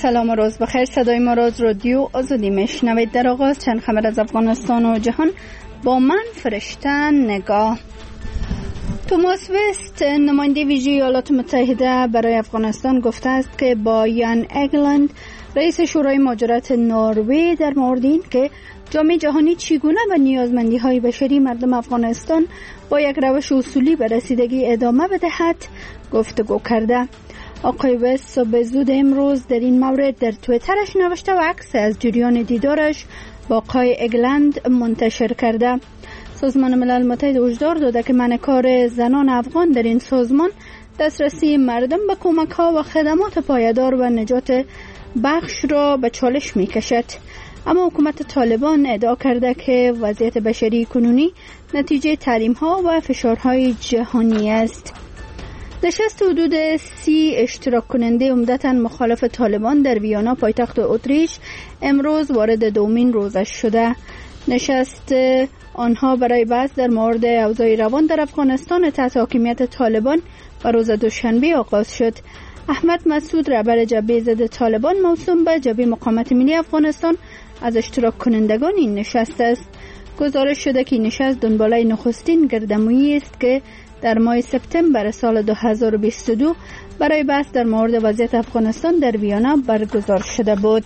سلام و روز بخیر. صدای ما را از رادیو آزادی میشنوید. در آغاز چند خبر از افغانستان و جهان با من فرشته نگاه. توماس وست نماینده ویژه ایالات متحده برای افغانستان گفته است که با یان اگلند رئیس شورای مهاجرت نروژ در مورد این که جامعه جهانی چگونه به نیازمندی‌های بشری مردم افغانستان با یک روش اصولی به رسیدگی ادامه بدهد گفتگو کرده. آقای وست صبح زود امروز در این مورد در توییترش نوشته و عکس از جریان دیدارش با آقای اگلند منتشر کرده. سازمان ملل متحد هشدار داده که منع کار زنان افغان در این سازمان دسترسی مردم به کمک‌ها و خدمات پایدار و نجات بخش را به چالش می‌کشد. اما حکومت طالبان ادعا کرده که وضعیت بشری کنونی نتیجه تحریم‌ها و فشارهای جهانی است. نشست حدود 30 اشتراک کننده عمدتاً مخالف طالبان در ویانا پایتخت اتریش امروز وارد دومین روزش شده. نشست آنها برای بحث در مورد اوضاع روان در افغانستان تحت حاکمیت طالبان و روز دوشنبه آغاز شد. احمد مسعود رهبر جبهه ضد طالبان موسوم به جبهه مقاومت ملی افغانستان از اشتراک کنندگان این نشست است. گزارش شده که این نشست دنباله نخستین گردهمایی است که در ماه سپتامبر سال 2022 برای بحث در مورد وضعیت افغانستان در ویانا برگزار شده بود.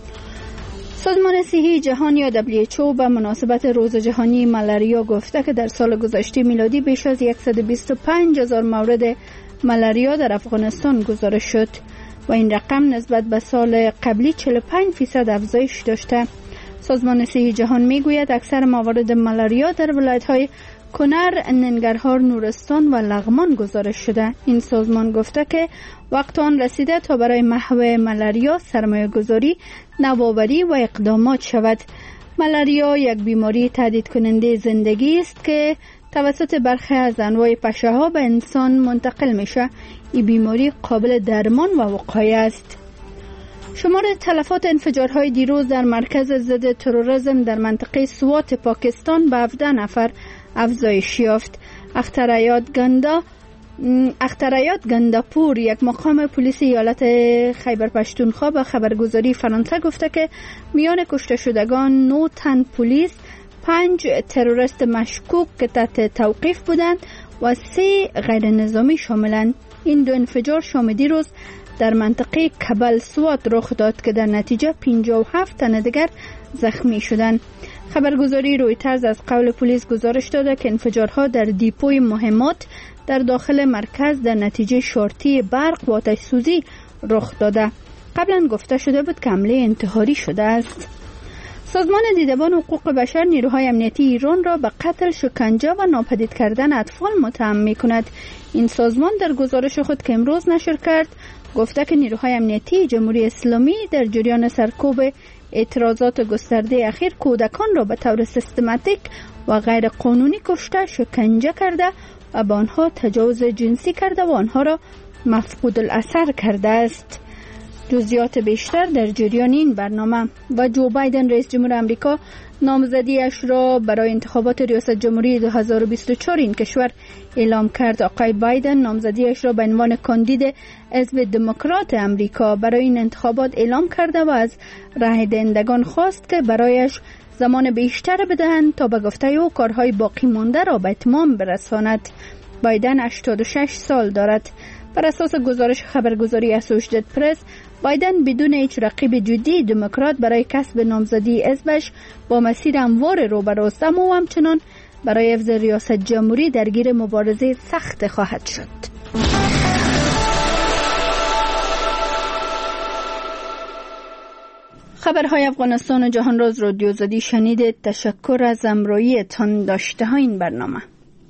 سازمان صحی جهان یا WHO به مناسبت روز جهانی ملاریا گفته که در سال گذشته میلادی بیش از 125,000 مورد ملاریا در افغانستان گزارش شد و این رقم نسبت به سال قبلی 45% افزایش داشته. سازمان صحی جهان میگوید اکثر موارد ملاریا در ولایت‌های کنر، ننگرهار، نورستان و لغمان گزارش شده. این سازمان گفته که وقت آن رسیده تا برای محو ملاریا سرمایه‌گذاری، نوآوری و اقدامات شود. ملاریا یک بیماری تهدید کننده زندگی است که توسط برخی از انواع پشه‌ها به انسان منتقل میشه. این بیماری قابل درمان و وقایه است. شمار تلفات انفجارهای دیروز در مرکز ضد تروریسم در منطقه سوات پاکستان به 17 نفر افزایش یافت. اخترایات گنداپور یک مقام پلیس ایالت خیبر پشتونخوا به خبرگزاری فرانسه گفته که میان کشته شدگان 9 تن پلیس، 5 تروریست مشکوک که تحت توقیف بودند و 3 غیر نظامی شاملند. این دو انفجار شام دیروز در منطقه کبل سوات رخ داد که در نتیجه 57 تن دیگر زخمی شدند. خبرگزاری رویترز از قول پلیس گزارش داده که انفجارها در دیپوی مهمات در داخل مرکز در نتیجه شورتی برق و آتش سوزی رخ داده. قبلا گفته شده بود که حمله انتحاری شده است. سازمان دیدبان حقوق بشر نیروهای امنیتی ایران را به قتل، شکنجه و ناپدید کردن اطفال متهم می‌کند. این سازمان در گزارش خود که امروز نشر کرد گفته که نیروهای امنیتی جمهوری اسلامی در جریان سرکوب اعتراضات گسترده اخیر کودکان را به طور سیستماتیک و غیر قانونی کشته، شکنجه کرده و به آنها تجاوز جنسی کرده و آنها را مفقود الاثر کرده است. جزئیات بیشتر در جریان این برنامه. و جو بایدن رئیس جمهور آمریکا نامزدیش را برای انتخابات ریاست جمهوری 2024 این کشور اعلام کرد. آقای بایدن نامزدیش را به عنوان کاندید حزب دموکرات آمریکا برای این انتخابات اعلام کرده و از رای دهندگان خواست که برایش زمان بیشتر بدهند تا به گفته او کارهای باقی مانده را به اتمام برساند. بایدن 86 سال دارد. بر اساس گزارش خبرگزاری اسوشیتد پرس، بایدن بدون هیچ رقیب جدی دموکرات برای کسب نامزدی حزبش با مسیر هموار روبروست، اما همچنان برای حفظ ریاست جمهوری درگیر مبارزه سخت خواهد شد. خبرهای افغانستان و جهان را از رادیو آزادی شنیدید. تشکر از همراهی تان داشته ها این برنامه.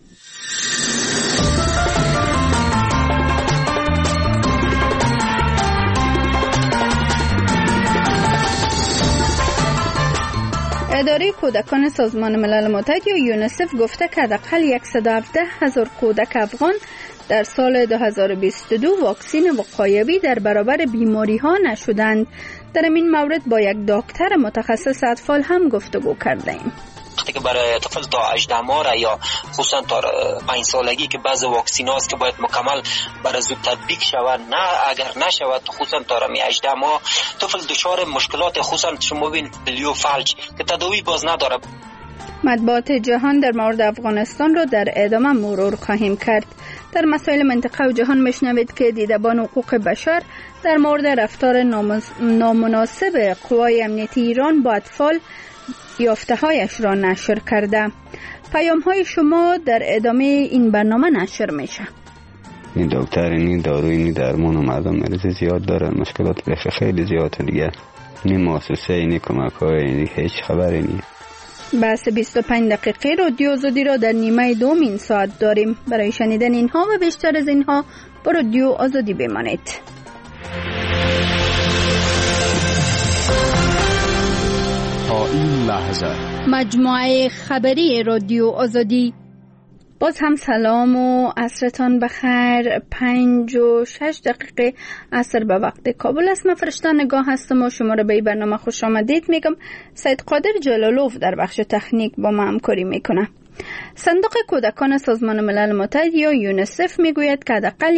اداره کودکان سازمان ملل متحد یا یونیسف گفته که حداقل 117,000 کودک افغان در سال 2022 واکسین وقایوی در برابر بیماری ها نشدند. در این مورد با یک دکتر متخصص اطفال هم گفتگو کردیم. وقتی که برای طفل تا 18 ماه یا خصوصا تا 5 سالگی که بعض واکسین هاست که باید مکمل برای زود تطبیق شود، نه اگر نشود خصوصا تا 18 ماه طفل دچار مشکلات خصوصا شما ببین پلیو فلج که تداوی باز نداره. مطبوعات جهان در مورد افغانستان را در ادامه مرور خواهیم کرد. در مسائل منطقه و جهان میشنوید که دیدبان حقوق بشر در مورد رفتار نامناسب قوای امنیتی ایران با اطفال یافته‌هایش را نشر کرده. پیام‌های شما در ادامه این برنامه نشر میشه. این دکتر این داروی این درمان و مردم مریض زیاد دارن، مشکلات خیلی زیاد دیگه. این مؤسسه این کمک‌های این هیچ خبری نیست. بس 25 دقیقه رادیو آزادی را در نیمه دوم این ساعت داریم. برای شنیدن اینها و بیشتر از اینها با رادیو آزادی بمانید. تا این لحظه مجموعه خبری رادیو آزادی. باز هم سلام و عصرتان بخیر. 5 و 6 دقیقه عصر به وقت کابل است. من فرشته نگاه هستم و شما را به این برنامه خوش آمدید میگم. سید قادر جلالوف در بخش تکنیک با ما همکاری میکنه. صندوق کودکان سازمان ملل متحد یا یونیسف میگوید که حداقل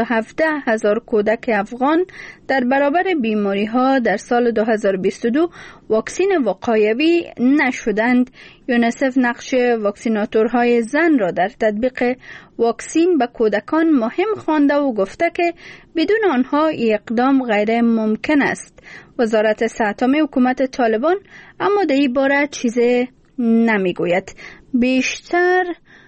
117,000 کودک افغان در برابر بیماری ها در سال 2022 واکسین وقایوی نشدند. یونیسف نقش واکسیناتورهای زن را در تطبیق واکسین به کودکان مهم خوانده و گفته که بدون آنها اقدام غیر ممکن است. وزارت صحت عامه حکومت طالبان اما در این باره چیزی نمیگوید. بیشتر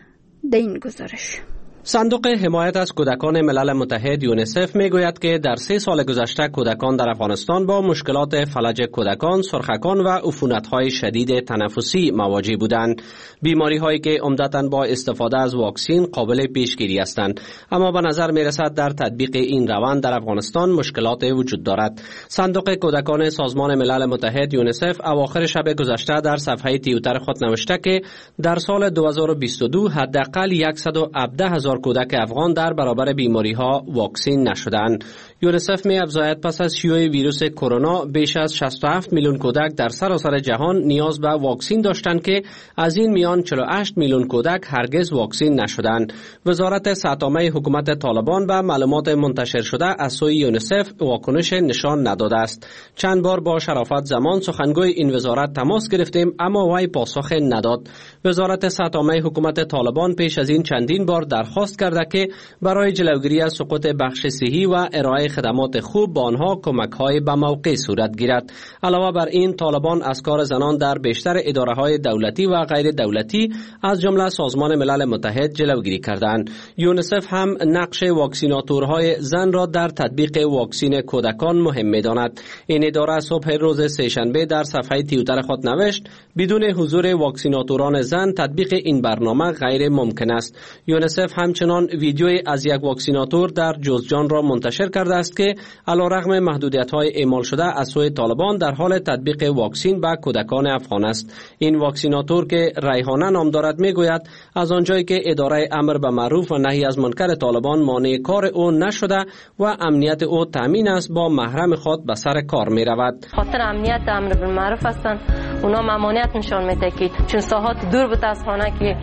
در این گزارش. صندوق حمایت از کودکان ملل متحد یونیسف میگوید که در 3 سال گذشته کودکان در افغانستان با مشکلات فلج کودکان، سرخکان و عفونت‌های شدید تنفسی مواجه بودند. بیماری‌هایی که عمدتاً با استفاده از واکسین قابل پیشگیری هستند، اما به نظر می‌رسد در تطبیق این روند در افغانستان مشکلات وجود دارد. صندوق کودکان سازمان ملل متحد یونیسف اواخر شب گذشته در صفحه توییتر خود نوشته که در سال 2022 حداقل 117,000 کودک افغان در برابر بیماری ها واکسین نشدند. یونیسف می افزاید پس از شیوع ویروس کرونا بیش از 67 میلیون کودک در سراسر جهان نیاز به واکسین داشتند که از این میان 48 میلیون کودک هرگز واکسین نشدند. وزارت صحت عامه حکومت طالبان به معلومات منتشر شده از سوی یونیسف واکنش نشان نداده است. چند بار با شرافت زمان سخنگوی این وزارت تماس گرفتیم اما وی پاسخ نداد. وزارت صحت عامه حکومت طالبان پیش از این چندین بار درخواست کرده که برای جلوگیری از سقوط بخش صحی و ارائه خدمات خوب با آنها کمک‌های به موقع صورت گیرد. علاوه بر این طالبان از کار زنان در بیشتر اداره‌های دولتی و غیر دولتی از جمله سازمان ملل متحد جلوگیری کردند. یونیسف هم نقش واکسیناتورهای زن را در تطبیق واکسین کودکان مهم می‌داند. این اداره صبح روز سه‌شنبه در صفحه توییتر خود نوشت بدون حضور واکسیناتوران زن تطبیق این برنامه غیر ممکن است. یونیسف همچنان ویدیوی از یک واکسیناتور در جوزجان را منتشر کرده است که علیرغم محدودیت‌های اعمال شده از سوی طالبان در حال تطبیق واکسین به کودکان افغان است. این واکسیناتور که ریحانه نام دارد میگوید از آنجایی که اداره امر به معروف و نهی از منکر طالبان مانع کار او نشده و امنیت او تامین است با محرم خود به سر کار می رود. خاطر امنیت امر به معروف هستند اونا ممانعت نشان میده که چون ساحات دور بود از خانه که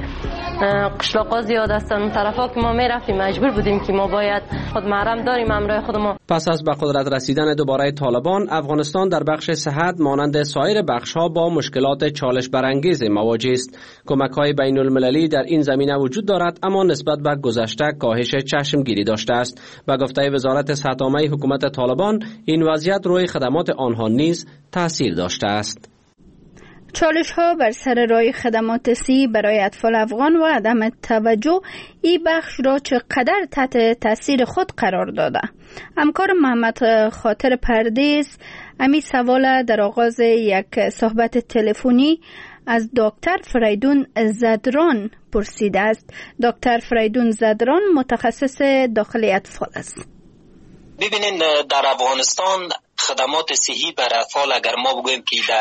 قشلاقا زیاد هستن اون طرفا که ما میرفتیم مجبور بودیم که ما باید خود محرم داریم همراه خودمون. پس از به قدرت رسیدن دوباره طالبان افغانستان در بخش صحت مانند سایر بخش‌ها با مشکلات چالش برانگیز مواجه است. کمک‌های بین‌المللی در این زمینه وجود دارد اما نسبت به گذشته کاهش چشمگیری داشته است. به گفته وزارت صحت عامه حکومت طالبان این وضعیت روی خدمات آنها نیز تاثیر داشته است. چالش ها بر سر راه خدمات صحی برای اطفال افغان و عدم توجه این بخش را چقدر تحت تاثیر خود قرار داده. همکار محمد خاطر پردیس امی سوال در آغاز یک صحبت تلفنی از دکتر فریدون زدران پرسیده است. دکتر فریدون زدران متخصص داخلی اطفال است. ببینین در افغانستان خدمات صحی برای اطفال اگر ما بگویم که در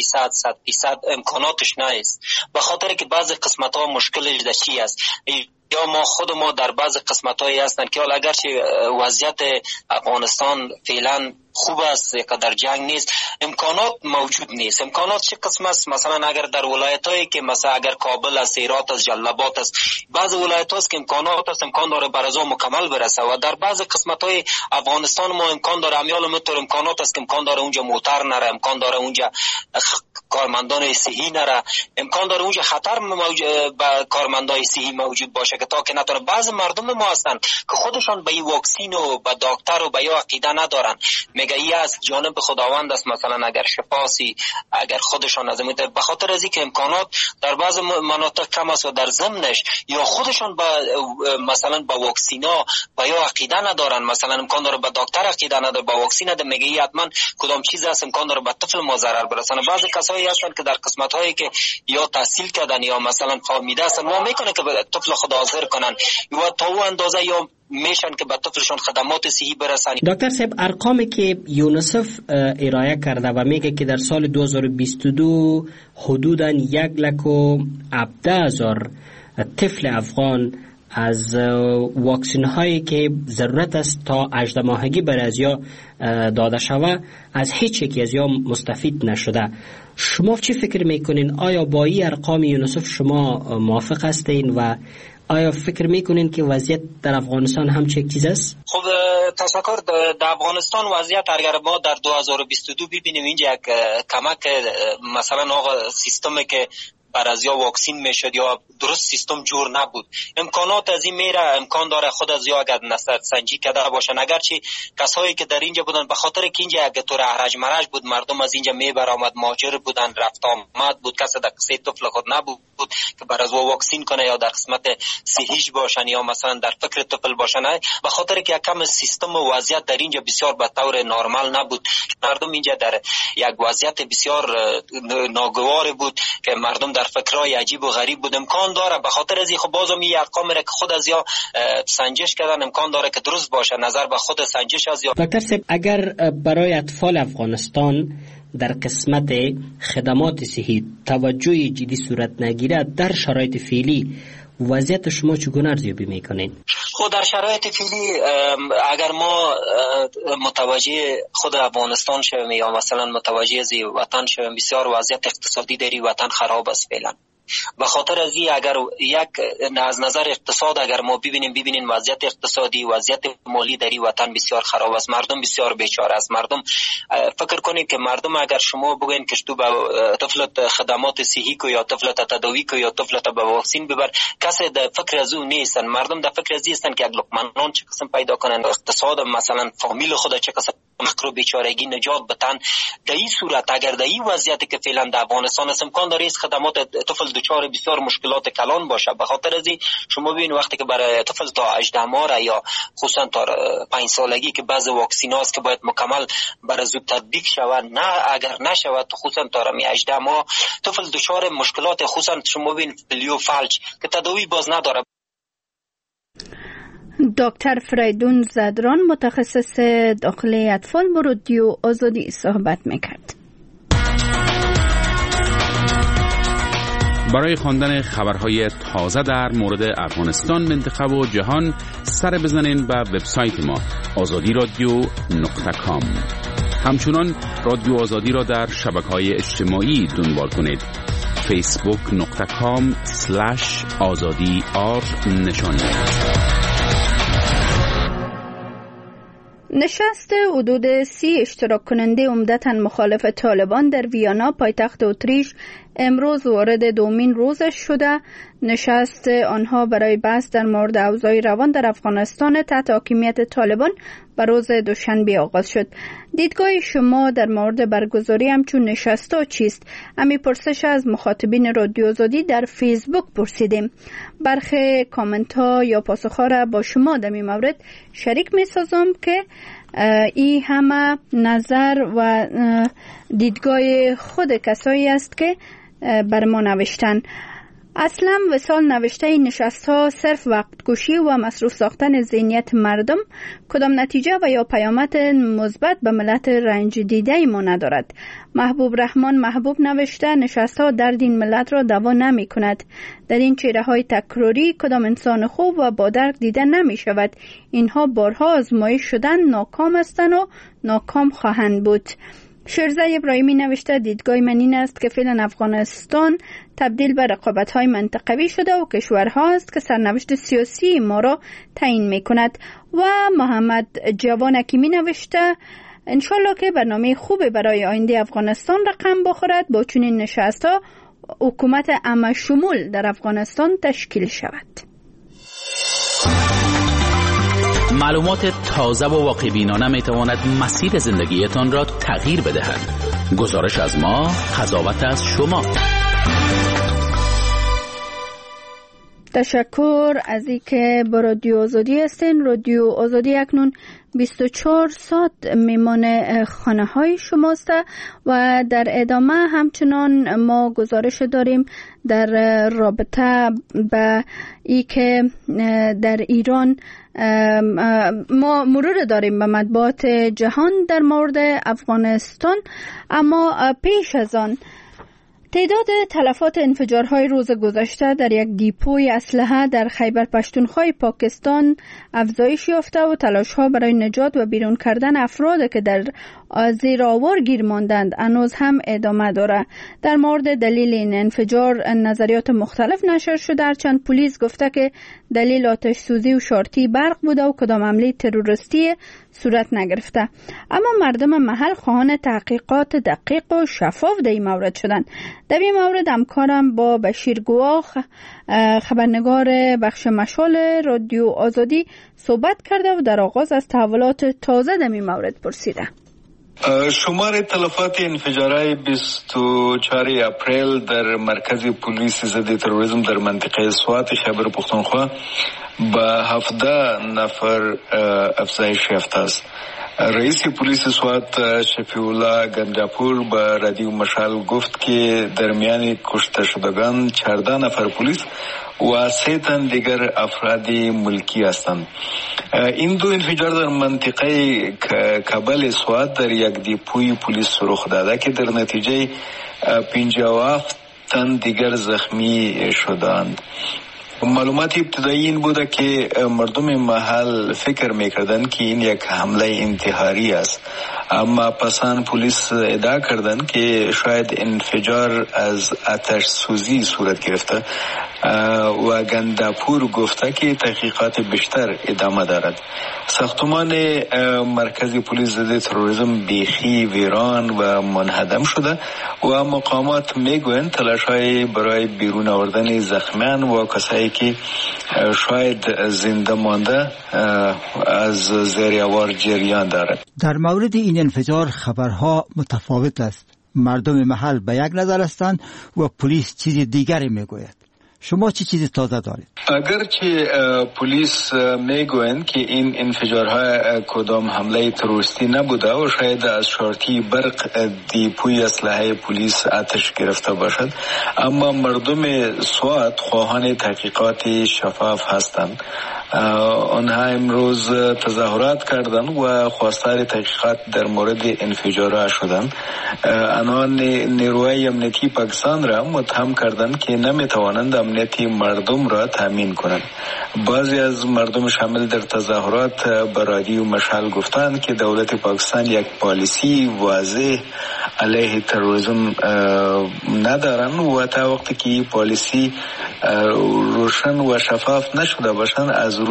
80% 100% امکاناتش نیست، به خاطر که بعضی قسمت ها مشکلش در چی است. یا ما در بعض قسمت‌هایی هستند که حالا اگرچه وضعیت افغانستان فعلا خوب است، یک در جنگ نیست، امکانات موجود نیست. امکانات چه قسم است؟ مثلا اگر در ولایت‌هایی که مثلا اگر کابل است، هرات است، جلال‌آباد است، بعض ولایت‌ها است که امکانات است، امکان داره بر از مکمل برسه و در بعض قسمت‌های افغانستان ما امکان داره امیال متر امکانات است که امکان داره اونجا موتر نره، امکان داره اونجا کارمندان صحی نره، امکان داره اونجا خطر به کارمندان صحی موجود باشه که تا که نتونه. بعض مردم ما هستند که خودشان به این واکسین و به دکتر و به یا عقیده ندارن، میگه ای از جانب خداوند است، مثلا اگر شفاسی اگر خودشان از این به خاطر از اینکه امکانات در بعض مناطق کم است و در ضمنش یا خودشان به مثلا به واکسینا به یا عقیده ندارن، مثلا امکان داره به دکتر عقیده نداره، به واکسین نده، میگه ای حتما کدام چیز است امکان داره به طفل ما ضرر برسونه. بعضی کسایی هستن که در قسمت هایی که یا تحصیل کردن یا مثلا فهمیده هستن ما میکنه که به طفل خود حاضر کنن یا تا اون اندازه یا میشن که به طفلشون خدمات صحی برسن. دکتر صاحب، ارقامی که یونیسف ارائه کرده و میگه که در سال 2022 حدوداً 1,17,000 طفل افغان از واکسین هایی که ضرورت است تا 18 ماهگی بر از یا داده شوه از هیچ یکی از یا مستفید نشده. شما چی فکر میکنین؟ آیا با این ارقام یونیسف شما موافق هستین و آیا فکر میکنین که وضعیت در افغانستان هم چه چیز است؟ خب تشکر. در افغانستان وضعیت اگر ما در 2022 ببینیم اینجا یک کمک مثلا آقا سیستمی که بر از یا واکسین میشد یا درست سیستم جور نبود، امکانات از این میره، امکان داره خود از یا اگر نظر سنجی کرده باشن، اگرچه کسایی که در اینجا بودن به خاطر که اینجا یک طور احرج مرج بود، مردم از اینجا میبر آمد مهاجر بودن، رفت آمد بود، کسی در قصه طفل خود نبود که بر از واکسین کنه یا در قسمت صحیح باشن یا مثلا در فکر طفل باشن، به خاطر که کم سیستم و وضعیت در اینجا بسیار به طور نرمال نبود. مردم اینجا در یک وضعیت بسیار ناگوار بود که مردم در فکرای عجیب و غریب بود. امکان داره به خاطر از این خب بازم این ارقام را که خود از یا سنجش کردن امکان داره که درست باشه، نظر به خود سنجش از یا. دکتر صاحب، اگر برای اطفال افغانستان در قسمت خدمات صحی توجه جدی صورت نگیرد، در شرایط فعلی وضعیت شما چگونه ارزیابی میکنین؟ خود در شرایط فعلی اگر ما متوجه خود افغانستان شویم یا مثلا متوجه از وطن شویم، بسیار وضعیت اقتصادی در وطن خراب است فعلا. به خاطر از این اگر یک از نظر اقتصاد اگر ما ببینیم وضعیت اقتصادی، وضعیت مالی در وطن بسیار خراب است، مردم بسیار بیچاره است. مردم فکر کنید که مردم اگر شما بگین که تو به طفلت خدمات صحی کو یا طفلت تداوی کو یا طفلت به واکسین ببر، کسی در فکر از اون نیستن. مردم در فکر از هستن که یک لقمه نان چه قسم پیدا کنن، اقتصاد مثلا فامیل خود چه قسم فقر و بیچارگی نجات بدن. در این صورت اگر در این وضعیتی که فعلا در افغانستان است امکان داره خدمات طفل دچار بسیار مشکلات کلان باشه. به خاطر از این شما ببین وقتی که برای طفل تا 18 ماه یا خصوصا تا 5 سالگی که بعض واکسیناست که باید مکمل برای زود تطبیق شود، نه اگر نشود خصوصا تا 18 ماه طفل دچار مشکلات خصوصا شما ببین پلیو فلج که تداوی باز نداره. دکتر فریدون زدران متخصص داخلی اطفال با رادیو آزادی صحبت میکرد. برای خواندن خبرهای تازه در مورد افغانستان، منطقه و جهان سر بزنین به وبسایت ما azadi.radio.com. همچنان رادیو آزادی را در شبکه‌های اجتماعی دنبال کنید. facebook.com/azadi نشان نشست حدود 30 اشتراک کننده عمدتاً مخالف طالبان در ویانا پایتخت اتریش امروز وارد دومین روزش شده. نشست آنها برای بحث در مورد اوضاع روان در افغانستان تحت حاکمیت طالبان به روز دوشنبه آغاز شد. دیدگاه شما در مورد برگزاری همچون نشست‌ها چیست؟ امی پرسش از مخاطبین رادیو آزادی در فیسبوک پرسیدیم. برخی کامنت ها یا پاسخ ها را با شما در این مورد شریک می سازم که این همه نظر و دیدگاه خود کسایی است که بر ما نوشتن. اصلا وصال نوشته نشست‌ها صرف وقت کشی و مصروف ساختن ذهنیت مردم کدام نتیجه و یا پیامد مثبت به ملت رنج دیده ما ندارد. محبوب رحمان محبوب نوشته نشست‌ها درد این ملت را دوا نمی کند. در این چهره‌های تکراری کدام انسان خوب و با درک دیده نمی شود. اینها بارها آزمایش شدن، ناکام هستند و ناکام خواهند بود. شیرزه ابراهیمی نوشته دیدگاه من این است که فعلا افغانستان تبدیل به رقابت‌های منطقوی شده و کشورها است که سرنوشت سیاسی ما را تعیین می‌کند. و محمد جوان حکیمی نوشته انشالله که برنامه خوب برای آینده افغانستان رقم بخورد، با چنین نشست‌ها حکومت عامه شمول در افغانستان تشکیل شود. معلومات تازه و واقع‌بینانه میتواند مسیر زندگیتان را تغییر بدهد. گزارش از ما، قضاوت از شما. تشکر از اینکه با رادیو آزادی هستین. رادیو آزادی اکنون 24 ساعت میمانه خانه های شماست و در ادامه همچنان ما گزارش داریم در رابطه به ای که در ایران ما مرور داریم به مطبوعات جهان در مورد افغانستان. اما پیش از آن تعداد تلفات انفجارهای روز گذشته در یک دیپوی اسلحه در خیبر پختونخوا پاکستان افزایش یافته و تلاش‌ها برای نجات و بیرون کردن افراد که در زیر آوار گیر ماندند هنوز هم ادامه دارد. در مورد دلیل این انفجار نظریات مختلف نشر شده، هرچند پلیس گفته که دلیل آتش سوزی و شارتی برق بوده و کدام حمله تروریستی صورت نگرفته. اما مردم محل خواهان تحقیقات دقیق و شفاف در این مورد شدند. در این مورد همکارم با بشیر گواه خبرنگار بخش مشال رادیو آزادی صحبت کرده و در آغاز از تحولات تازه در این مورد پرسیده. شمار تلفات انفجارهای 24 اپریل در مرکز پلیس ضد تروریسم در منطقه سوات خیبر پختونخوا به 17 نفر افزایش یافته است. رئیس پلیس سوات شفیع الله گنجاپور به رادیو مشال گفت که در میان کشته شدگان 14 نفر پلیس و 3 تن دیگر افراد ملکی هستند. این دو انفجار در منطقه کابل سوات در یک دیپوی پلیس رخ داده که در نتیجه 57 تن دیگر زخمی شدند. معلومات ابتدایی این بوده که مردم محل فکر میکردند که این یک حمله انتحاری است، اما پسان پلیس ادعا کردند که شاید انفجار از آتش سوزی صورت گرفته و گنداپور گفته که تحقیقات بیشتر ادامه دارد. ساختمان مرکزی پلیس ضد تروریسم بیخی ویران و منهدم شده و مقامات میگویند تلاش‌های برای بیرون آوردن زخمیان و کسایی که شاید زنده مانده از زیر آوار جریان دارد. در مورد این انفجار خبرها متفاوت است. مردم محل به یک نظر هستند و پلیس چیز دیگری میگوید. شما چی چیز تازه دارید؟ اگرچه پلیس میگویند که این انفجارها کدام حمله تروریستی نبوده و شاید از شارتی برق دیپوی اسلحه پلیس آتش گرفته باشد، اما مردم سوات خواهان تحقیقات شفاف هستند. آنها امروز تظاهرات کردند و خواستار تحقیقات در مورد انفجارها شدند. آنها نیروهای امنیتی پاکستان را متهم کردند که نمیتوانند امنیت مردم را تامین کنند. بعضی از مردم شامل در تظاهرات به رادیو مشال گفتند که دولت پاکستان یک پالیسی واضح علیه تروریسم ندارند و تا وقتی که پالیسی روشن و شفاف نشده باشند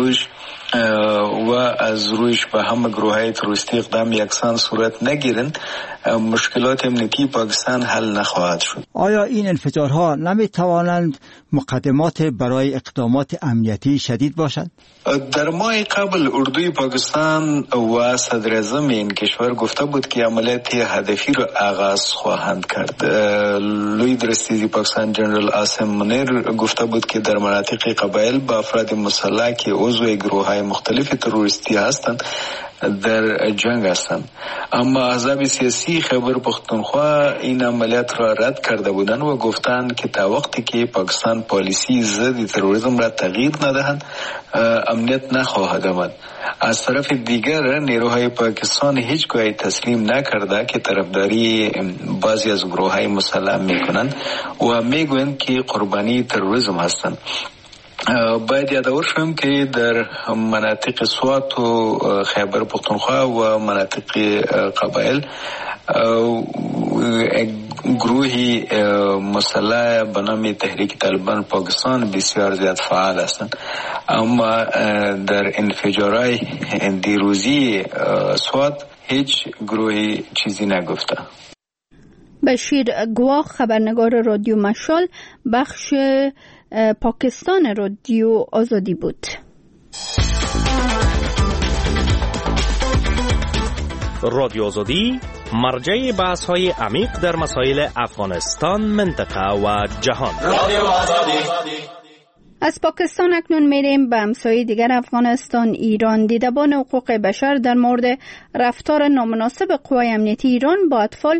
از رویش به همه گروه‌های تروریستی اقدام یکسان صورت نگیرند، مشکلات امنیتی پاکستان حل نخواهد شد. آیا این انفجارها نمی توانند مقدمات برای اقدامات امنیتی شدید باشند؟ در ماه قبل اردوی پاکستان و صدر اعظم این کشور گفته بود که عملیات هدفی را آغاز خواهند کرد. لوی درستیزی پاکستان جنرال عاصم منیر گفته بود که در مناطق قبایل با افراد مسلح که عضو گروه‌های مختلف تروریستی هستند در جنگ هستند. اما احزاب سیاسی خیبر پختونخوا این عملیات را رد کرده بودند و گفتند که تا وقتی که پاکستان پالیسی ضد تروریسم را تغییر ندهند امنیت نخواهد آمد. از طرف دیگر نیروهای پاکستان هیچگاه تسلیم نکرده که طرفداری بعضی از گروه‌های مسلح میکنند و میگویند که قربانی تروریسم هستند. باید یادآور شویم که در مناطق سوات و خیبر پختونخوا و مناطق قبایل گروهی مسلح به نام تحریک طالبان پاکستان بسیار زیاد فعال هستند. اما در انفجارهای دیروزی سوات هیچ گروهی چیزی نگفته. بشیر گواه، خبرنگار رادیو مشال، بخش پاکستان رادیو آزادی بود. رادیو آزادی مرجع بحث‌های عمیق در مسائل افغانستان، منطقه و جهان. رادیو آزادی. از پاکستان اکنون میریم به همسایه دیگر افغانستان، ایران. دیدبان حقوق بشر در مورد رفتار نامناسب قوای امنیتی ایران با اطفال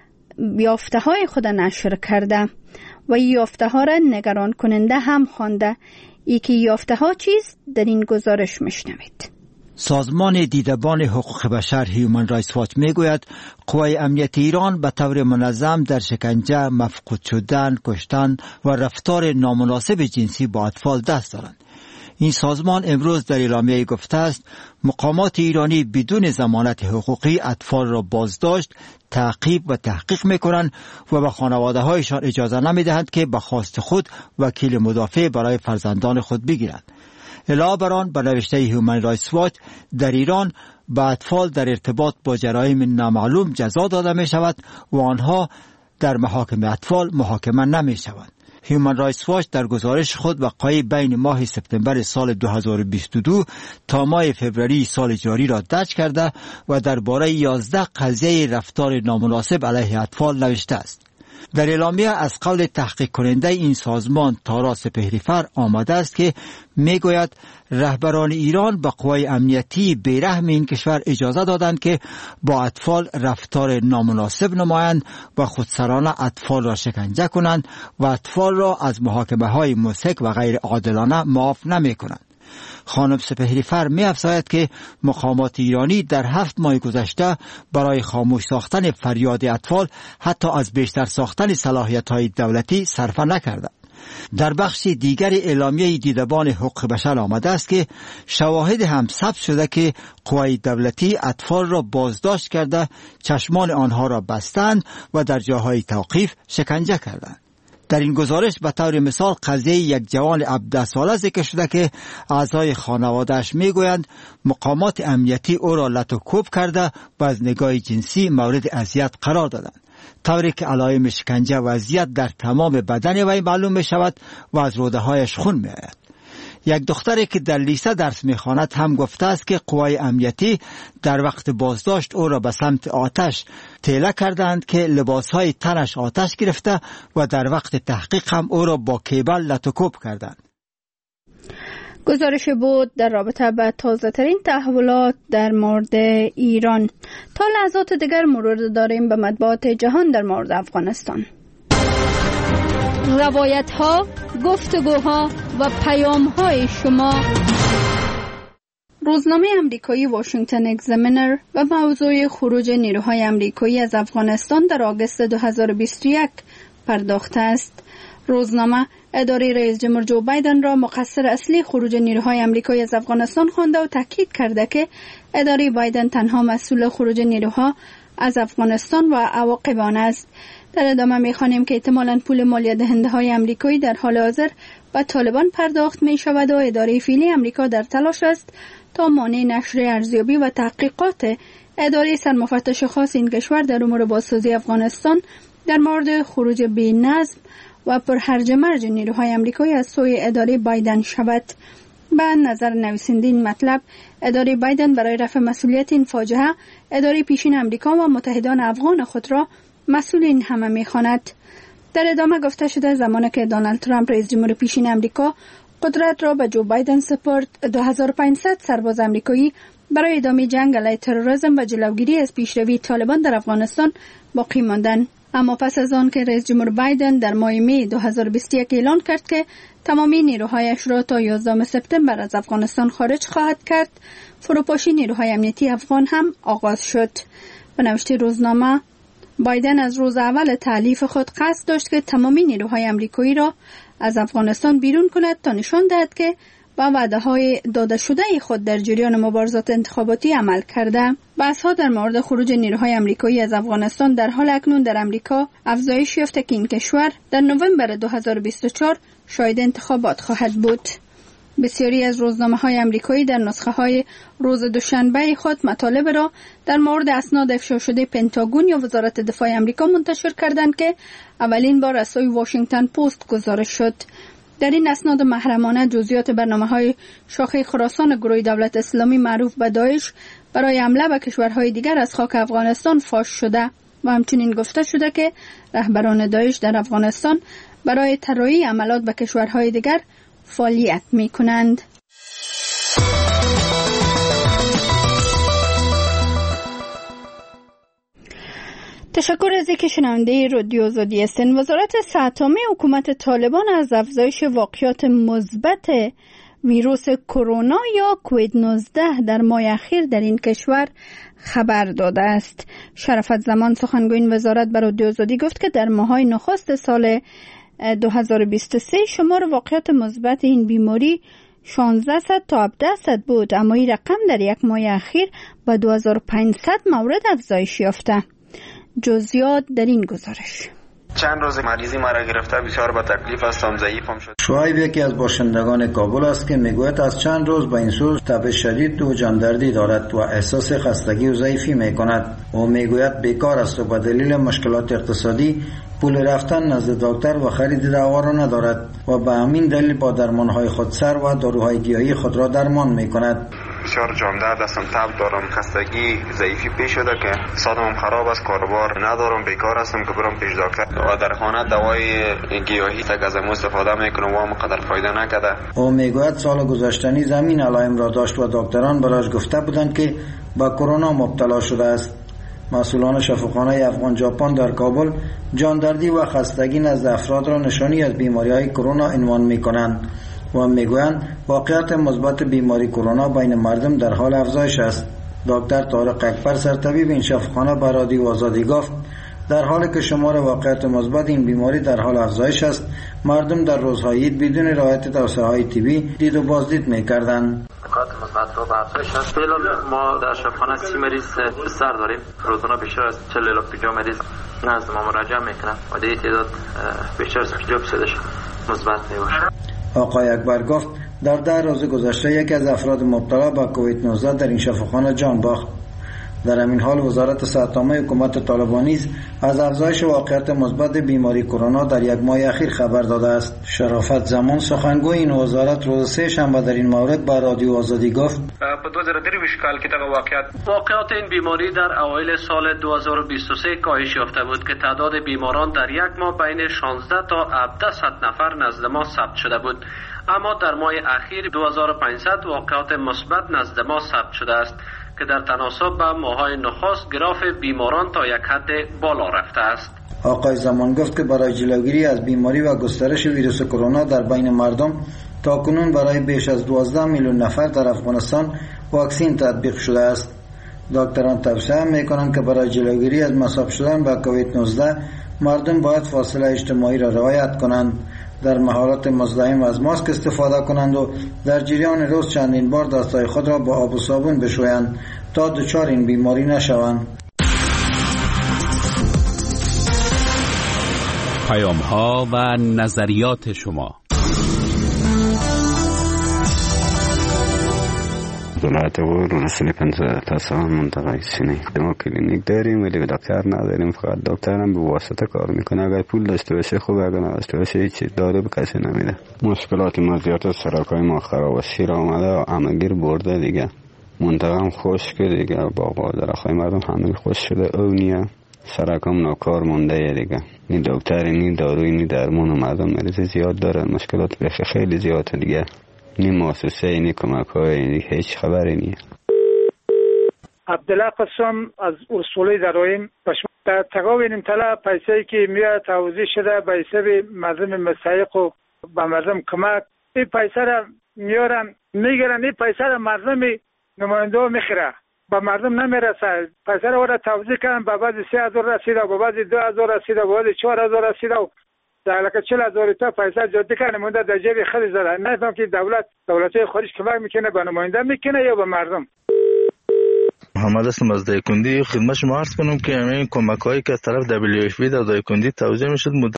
یافته های خود نشر کرده و یافته ها را نگران کننده هم خوانده. یکی یافته ها چیست؟ در این گزارش میشنوید. سازمان دیدبان حقوق بشر هیومن رایتس واچ میگوید قوای امنیتی ایران به طور منظم در شکنجه، مفقود شدن، کشتن و رفتار نامناسب جنسی با اطفال دست دارند. این سازمان امروز در اعلامیه گفته است مقامات ایرانی بدون ضمانت حقوقی اطفال را بازداشت، تعقیب و تحقیق میکنند و به خانواده هایشان اجازه نمیدهند که به خواست خود وکیل مدافع برای فرزندان خود بگیرند. علاوه بر آن به نوشته هیومن رایتس واچ در ایران به اطفال در ارتباط با جرایم نامعلوم جزا داده می شود و آنها در محاکم اطفال محاکمه نمی شوند. هیومن رایتس واچ در گزارش خود وقایع بین ماه سپتامبر سال 2022 تا ماه فوریه سال جاری را درج کرده و درباره 11 قضیه رفتار نامناسب علیه اطفال نوشته است. در اعلامیه از قول تحقیق کننده این سازمان تارا سپهریفر آمده است که میگوید رهبران ایران به قوای امنیتی بیرحم این کشور اجازه دادند که با اطفال رفتار نامناسب نمایند و خودسرانه اطفال را شکنجه کنند و اطفال را از محاکمه های مضحک و غیر عادلانه معاف نمی کنند. خانم سپهریفر می افزاید که مقامات ایرانی در 7 ماه گذشته برای خاموش ساختن فریاد اطفال حتی از بیشتر ساختن صلاحیت‌های دولتی صرف نکردند. در بخش دیگر اعلامیه دیدبان حقوق بشر آمده است که شواهد هم ثبت شده که قوای دولتی اطفال را بازداشت کرده، چشمان آنها را بستند و در جاهای توقیف شکنجه کردند. در این گزارش به طور مثال قضیه یک جوان 17 ساله ذکر شده که اعضای خانواده‌اش میگویند مقامات امنیتی او را لط و کوب کرده و از نگاه جنسی مورد اذیت قرار دادند، طوری که علائم شکنجه و اذیت در تمام بدن وی معلوم می شود و از روده‌هایش خون می آید. یک دختری که در لیسه درس می‌خواند هم گفته است که قوای امنیتی در وقت بازداشت او را به سمت آتش تیله کردند که لباسهای تنش آتش گرفته و در وقت تحقیق هم او را با کیبل لط و کوب کردند. گزارش بود در رابطه با تازه ترین تحولات در مورد ایران. تا لحظات دیگر مرور داریم به مطبوعات جهان در مورد افغانستان. روایت ها، گفتگوها و پیام های شما. روزنامه امریکایی واشنگتن اگزامینر و موضوع خروج نیروهای امریکایی از افغانستان در آگوست 2021 پرداخته است. روزنامه اداره رئیس جمهور جو بایدن را مقصر اصلی خروج نیروهای امریکایی از افغانستان خوانده و تاکید کرده که اداره بایدن تنها مسئول خروج نیروها از افغانستان و عواقب آن است. در ادامه می‌خوانیم که احتمالاً پول مالیات دهنده‌های امریکایی در حال حاضر به طالبان پرداخت می‌شود و اداره فعلی امریکا در تلاش است تا مانع نشر ارزیابی و تحقیقات اداره سرمفتش خاص این کشور در امور بازسازی افغانستان در مورد خروج بی‌نظم و پرهرج مرج نیروهای امریکایی از سوی اداره بایدن شود. به نظر نویسنده این مطلب، اداره بایدن برای رفع مسئولیت این فاجعه اداره پیشین امریکا و متحدان افغان خود را مسئول این همه می‌خواند. در ادامه گفته شده زمانی که دونالد ترامپ رئیس جمهور پیشین امریکا قدرت را به جو بایدن سپرد، 2500 سرباز امریکایی برای ادامه جنگ علیه تروریسم و جلوگیری از پیشروی طالبان در افغانستان باقی ماندند. اما پس از آن که رئیس جمهور بایدن در ماه می 2021 اعلان کرد که تمامی نیروهایش را تا 11 سپتامبر از افغانستان خارج خواهد کرد، فروپاشی نیروهای امنیتی افغان هم آغاز شد. به نوشته روزنامه، بایدن از روز اول تألیف خود قصد داشت که تمامی نیروهای آمریکایی را از افغانستان بیرون کند تا نشان دهد که با وعده‌های داده شده خود در جریان مبارزات انتخاباتی عمل کرده. بحث‌ها در مورد خروج نیروهای آمریکایی از افغانستان در حال اکنون در آمریکا افزایش یافته که این کشور در نوامبر 2024 شاهد انتخابات خواهد بود. بسیاری از روزنامه‌های آمریکایی در نسخه‌های روز دوشنبه خود مطالب را در مورد اسناد افشا شده پنتاگون یا وزارت دفاع آمریکا منتشر کردند که اولین بار از سوی واشنگتن پست گزارش شد. در این اسناد محرمانه جزئیات برنامه‌های شاخه خراسان گروه دولت اسلامی معروف به داعش برای حمله به کشورهای دیگر از خاک افغانستان فاش شده و همچنین گفته شده که رهبران داعش در افغانستان برای طراحی عملات به کشورهای دیگر فعالیت می‌کنند. تشکر از اینکه شنونده رادیو آزادی هستین. وزارت صحت عامه حکومت طالبان از افزایش واقعات مثبت ویروس کرونا یا کووید 19 در ماه اخیر در این کشور خبر داده است. شرافت زمان سخنگوی این وزارت بر رادیو آزادی گفت که در ماه‌های نخست سال 2023 شمار واقعات مثبت این بیماری 1600 تا 1700 بود، اما این رقم در یک ماه اخیر به 2500 مورد افزایش یافته. جزئیات در این گزارش. چند روز مریضی مرا گرفته، بسیار با تکلیف هستم، ضعیفم شد. شعیب یکی از باشندگان کابل است که میگوید از چند روز به این سو تب شدید و جاندردی دارد و احساس خستگی و ضعیفی میکند. او میگوید بیکار است و به دلیل مشکلات اقتصادی پول رفتن نزد دکتر و خرید دوا را ندارد و به همین دلیل با درمانهای خودسر و داروهای گیاهی خود را درمان میکند. بسیار جاندرد هستم، تب دارم، خستگی، ضعیفی پیش شده که صدام خراب است، کاروبار ندارم، بیکار هستم که برم پیش دکتر و در خانه دوای گیاهی از امو استفاده میکنم و همقدر فایده نکرده. او میگوید سال گذشته نیز همین علائم را داشت و دکتران برایش گفته بودند که با کرونا مبتلا شده است. مسئولان شفاخانه افغان ژاپن در کابل جاندردی و خستگی نزد افراد را نشانی از بیماری‌های کرونا عنوان می‌کنند و میگویند واقعیت مثبت بیماری کرونا بین مردم در حال افزایش است. دکتر طارق اکبر سرطبیب این شفاخانه به رادیو آزادی گفت در حالی که شمار واقعیت مثبت این بیماری در حال افزایش است، مردم در روزهای عید بدون رعایت توصیه‌های طبی دید و بازدید می‌کردند. واقعیت مثبت رو به افزایش است. فعلا ما در شفاخانه 30 مریض بستر داریم. روزانه بیشتر از 40 الی 50 مریض نزد ما مراجعه میکنن و دیگه تعداد بیشتر از 50% مثبت میباشه. آقای اکبر گفت در 10 روز گذشته یکی از افراد مبتلا به کووید 19 در این شفاخانه جان باخت. در همین حال وزارت صحت عامه حکومت طالبان نیز از افزایش واقعیت مثبت بیماری کرونا در یک ماه اخیر خبر داده است. شرافت زمان سخنگوی این وزارت روز سه شنبه در این مورد با رادیو آزادی گفت په 2023 کال کې دغه واقعیت این بیماری در اوایل سال 2023 کاهش یافته بود که تعداد بیماران در یک ماه بین 16 تا 1700 نفر نزد ما ثبت شده بود، اما در ماه اخیر 2500 واقعیت مثبت نزد ما ثبت شده است که در تناسب با ماه‌های نخست گراف بیماران تا یک حد بالا رفته است. آقای زمان گفت که برای جلوگیری از بیماری و گسترش ویروس کرونا در بین مردم تاکنون برای بیش از 12 میلیون نفر در افغانستان واکسن تطبیق شده است. دکتران توصیه می‌کنند که برای جلوگیری از مصاب شدن با کووید 19 مردم باید فاصله اجتماعی را رعایت کنند، در محالات مزاحم از ماسک استفاده کنند و در جریان روز چندین بار دستای خود را با آب و صابون بشویند تا دچار این بیماری نشوند. پیام‌ها و نظریات شما. ولایت غور رسولی 50 تا سال منطقه سینه ما کلینیک داریم ولی دکتر نداریم، فقط دکتر هم به واسطه کار میکنه، اگر پول داشته باشه خوبه، اگر نداشته باشه هیچ داره به کسی نمیده. مشکلات ما زیاد، سرکای ما خراب و سیر آمده همگیر برده دیگه، منطقه هم خشک دیگه، باغ و درختای مردم همه خشک شده، اونیه سرکام ناکار مونده دیگه، نی دکتر نی داروی نی درمان و مردم مریض زیاد دارن، مشکلات خیلی زیاده دیگه، نی مؤسسه نی کمک های نی هیچ خبری نیست. عبدالله قسم از اصولی درایم تقاوین تلا پیسه که میاد توضیح شده به حساب مردم مستحق و به مردم کمک این پیسه را میارن میگیرن این پیسه را مردم نماینده میخیره به مردم نمیرسه پیسه را توضیح کردن به بعضی 3000 رسیده به بعضی 2000 رسیده به بعضی 4000 رسیده و در 40,000 تا پیسه جدی کنه نماینده در جیب خیلی زده نفهم که دولت خارج کمک میکنه به نماینده میکنه یا به مردم. محمد هستم از دایکندی. خدمت شما عرض کنم که همین کمک هایی که از طرف WFP در دایکندی توزیع میشد